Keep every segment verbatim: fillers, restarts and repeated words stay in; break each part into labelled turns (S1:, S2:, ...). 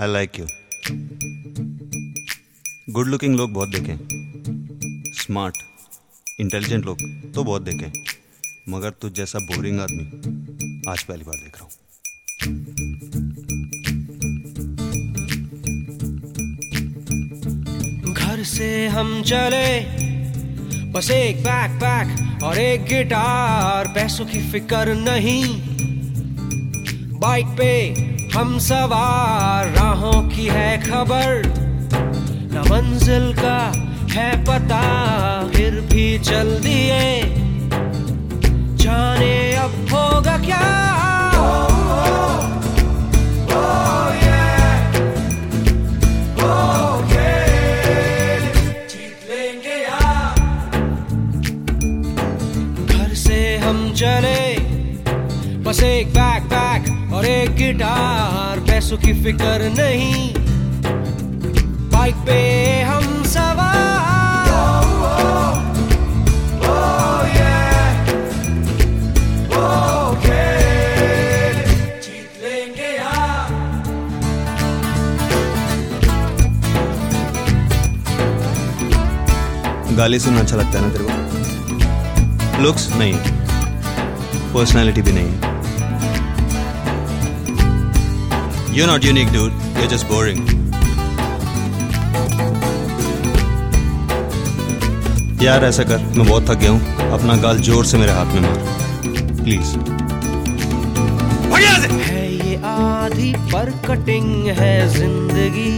S1: I like you. Good looking लोग बहुत देखे, स्मार्ट इंटेलिजेंट लोग तो बहुत देखे, मगर तुझ जैसा बोरिंग आदमी आज पहली बार देख रहा हूं।
S2: घर से हम चले बस एक बैकपैक और एक गिटार, पैसों की फिक्र नहीं, बाइक पे हम सवार, राहों की है खबर, न मंजिल का है पता, फिर भी चल दिए, जाने अब होगा क्या। चले बस एक बैकपैक और एक गिटार, पैसों की फिक्र नहीं, बाइक पे हम सवार, जीत लेंगे यार।
S1: गाली सुनना अच्छा लगता है ना तेरे को? लुक्स नहीं, पर्सनालिटी भी नहीं। You're not unique, dude. You're just boring. यार ऐसा कर, मैं बहुत थक गया हूँ, अपना गाल जोर से मेरे हाथ में मार प्लीज।
S2: है ये आधी पर कटिंग है जिंदगी,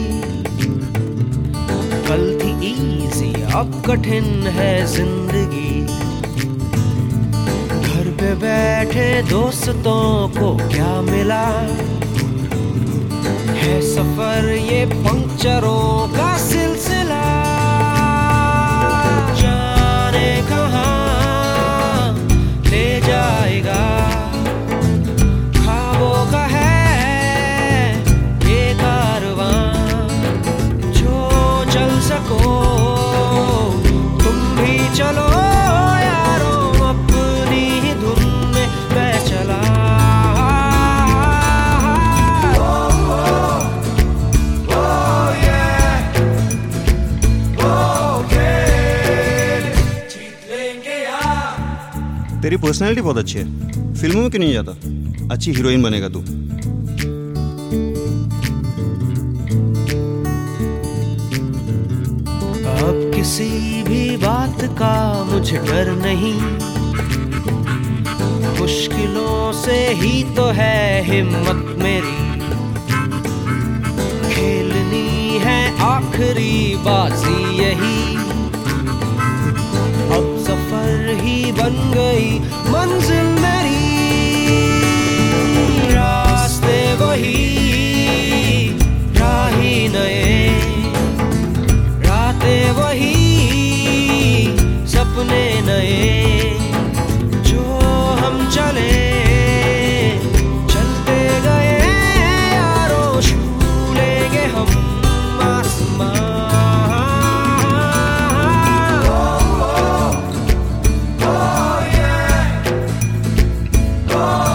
S2: कल थी इजी अब कठिन है जिंदगी, पे बैठे दोस्तों को क्या मिला, है सफर ये पंक्चरों का सिलसिला, जाने कहाँ ले जाएगा, ख्वाबों का है ये कारवां, जो चल सको तुम भी चलो
S1: तेरी पर्सनैलिटी बहुत अच्छी है, फिल्मों में क्यों नहीं जाता? अच्छी हीरोइन बनेगा तू।
S2: अब किसी भी बात का मुझे डर नहीं, मुश्किलों से ही तो है हिम्मत मेरी, खेलनी है आखिरी बाजी यही, अब सफर ही बन गई मंजिल मेरी, रास्ते वही राही नए, रातें वही सपने नए, जो हम चले चलते गए यारों, छू लेंगे हम आसमां। Oh